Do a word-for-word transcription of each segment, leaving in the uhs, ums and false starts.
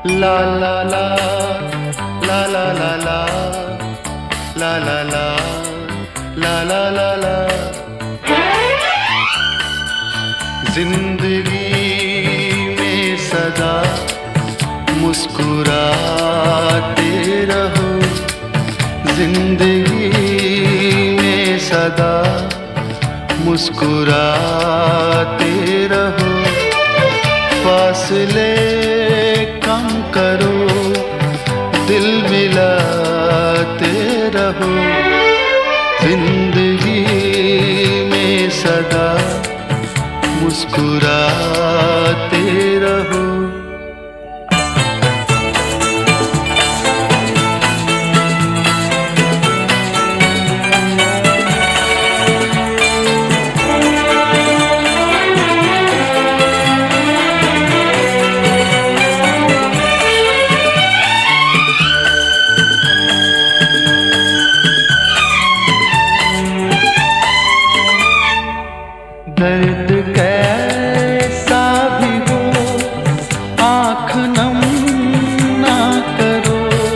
ला ला ला ला ला ला ला ला ला ला ला ला ला ला। जिंदगी में सदा मुस्कुराते रहो, जिंदगी में सदा मुस्कुराते रहो। फासले कम करो, दिल मिलाते रहो, जिंदगी में सदा मुस्कुराते रहो। दर्द कैसा भी हो आँख नम ना करो,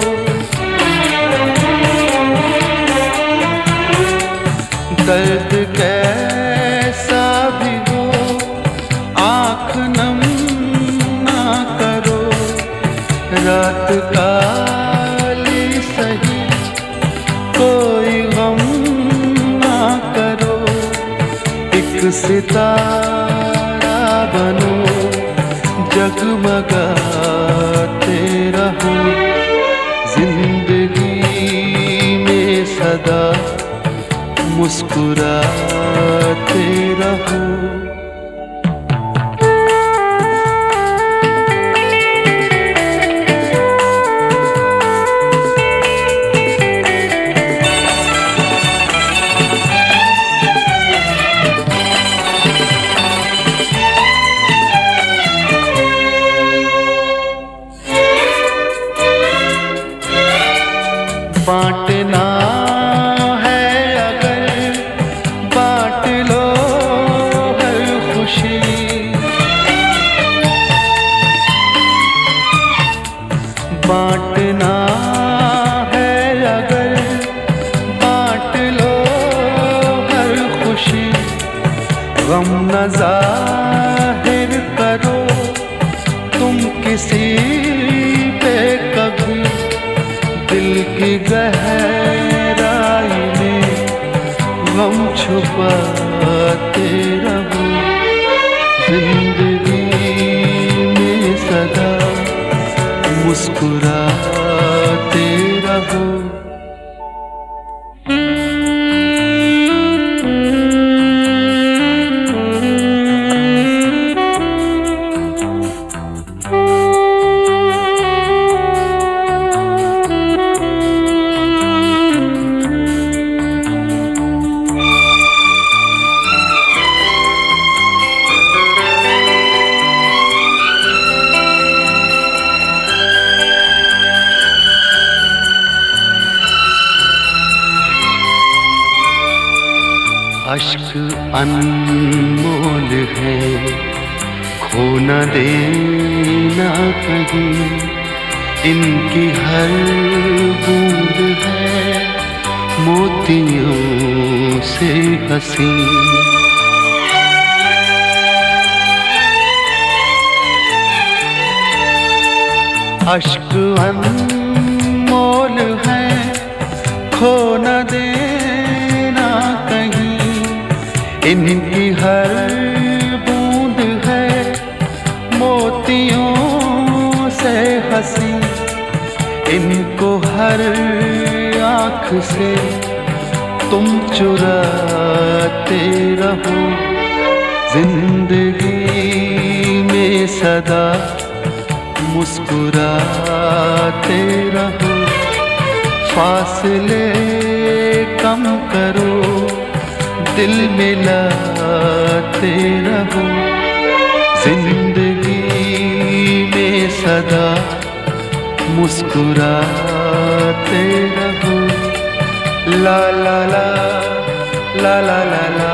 दर्द कैसा भी हो आँख नम ना करो। रात काली सही कोई गम ना करो, एक सितारा बनो जगमगाते रहो, जिंदगी में सदा मुस्कुराते रहो। बांटना है अगर बांट लो हर खुशी, बांटना है अगर बांट लो हर खुशी। गम न जाहिर करो तुम किसी पे कभी, दिल की गहराई में गम छुपाते रहो, जिंदगी में सदा मुस्कुराते रहो। अश्क अनमोल है, खो न देना कहीं, इनकी हर बूंद है मोतियों से हंसी। अश्क अनमोल है, खो न देना कहीं, इनकी हर बूंद है मोतियों से हंसी। इनको हर आँख से तुम चुराते रहो, जिंदगी में सदा मुस्कुराते रहो। फासले कम करो, दिल मिलाते रहो, जिंदगी में सदा मुस्कुराते रहो। ला ला ला ला ला ला ला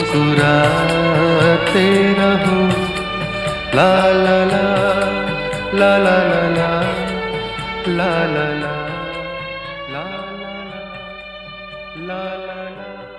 मुस्कुराते रहो। ला ला ला ला ला ला ला ला ला ला ला ला ला ला ला ला